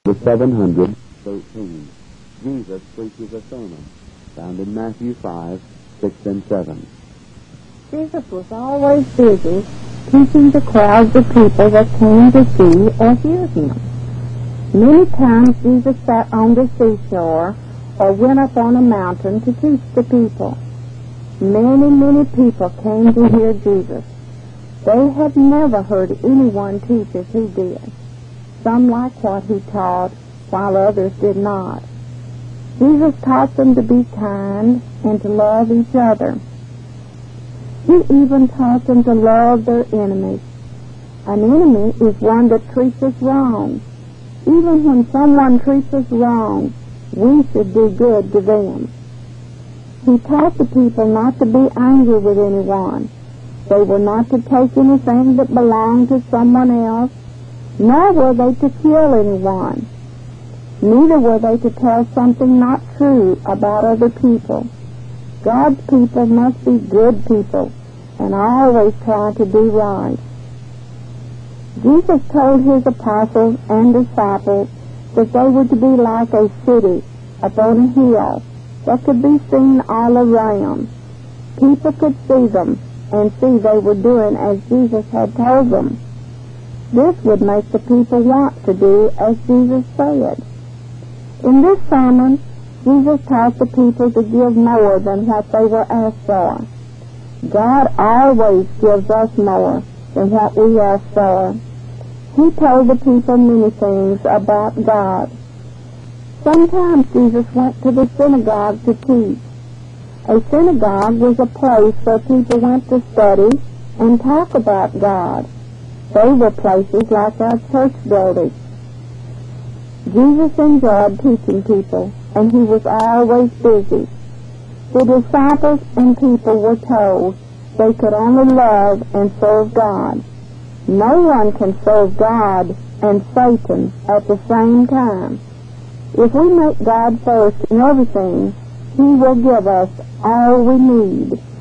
The 713. Jesus preaches a sermon, found in Matthew 5, 6, and 7. Jesus was always busy teaching the crowds of people that came to see or hear him. Many times Jesus sat on the seashore or went up on a mountain to teach the people. Many people came to hear Jesus. They had never heard anyone teach as he did. Some liked what he taught, while others did not. Jesus taught them to be kind and to love each other. He even taught them to love their enemies. An enemy is one that treats us wrong. Even when someone treats us wrong, we should do good to them. He taught the people not to be angry with anyone. They were not to take anything that belonged to someone else, nor were they to kill anyone. Neither were they to tell something not true about other people. God's people must be good people and always try to do right. Jesus told his apostles and disciples that they were to be like a city upon a hill that could be seen all around. People could see them and see they were doing as Jesus had told them. This would make the people want to do as Jesus said. In this sermon, Jesus taught the people to give more than what they were asked for. God always gives us more than what we ask for. He told the people many things about God. Sometimes Jesus went to the synagogue to teach. A synagogue was a place where people went to study and talk about God. They were places like our church buildings. Jesus enjoyed teaching people, and he was always busy. The disciples and people were told they could only love and serve God. No one can serve God and Satan at the same time. If we make God first in everything, he will give us all we need.